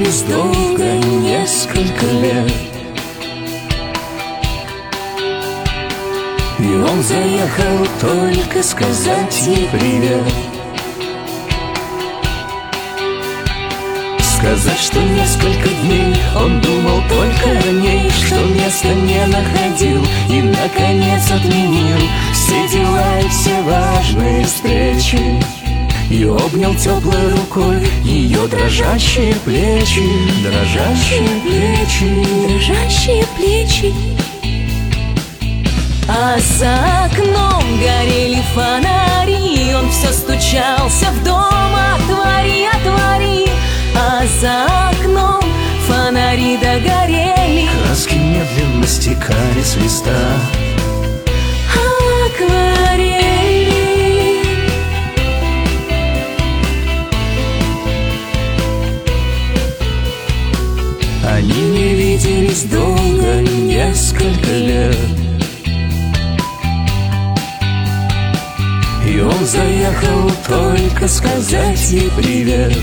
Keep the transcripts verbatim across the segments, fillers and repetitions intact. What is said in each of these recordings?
виделись долго, несколько лет. И он заехал только сказать ей привет. Сказать, что несколько дней он думал только о ней, что места не находил и, наконец, отменил все дела и все важные встречи. И обнял теплой рукой ее дрожащие плечи, дрожащие плечи, дрожащие плечи. А за окном горели фонари, он все стучался в дом: отвори, отвори. А за окном фонари догорели, краски медленно стекали с листа акварели. Они не виделись долго, несколько лет. И он заехал только сказать ей привет.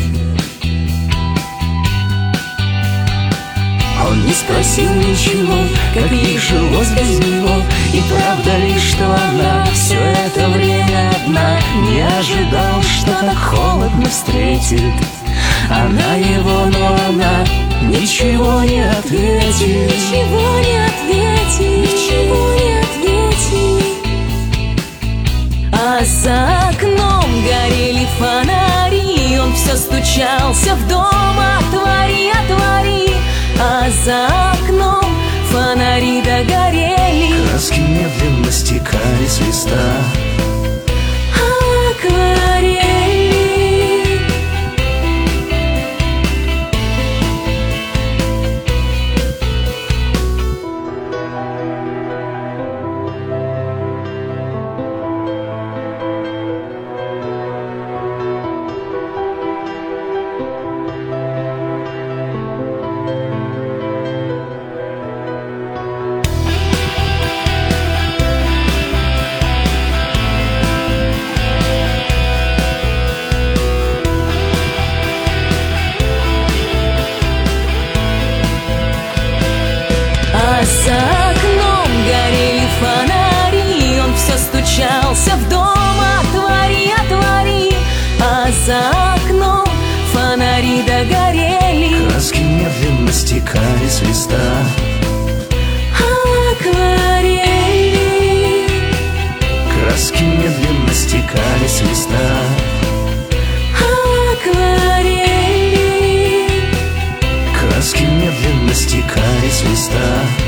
Он не спросил ничего, как ей жилось без него. И правда ли, что она все это время одна? Не ожидал, что так холодно встретит она его, но она ничего не ответит, ничего не ответит, ничего не ответит. А за окном горели фонари, он все стучался в дом: отвори, отвори. А за окном фонари догорели, краски медленно стекали с листа акварели. За окном горели фонари, он все стучался в дом: отвори, отвори. А за окном фонари догорели, краски медленно стекали с листа акварели. краски медленно стекали с листа акварели. краски медленно стекали с листа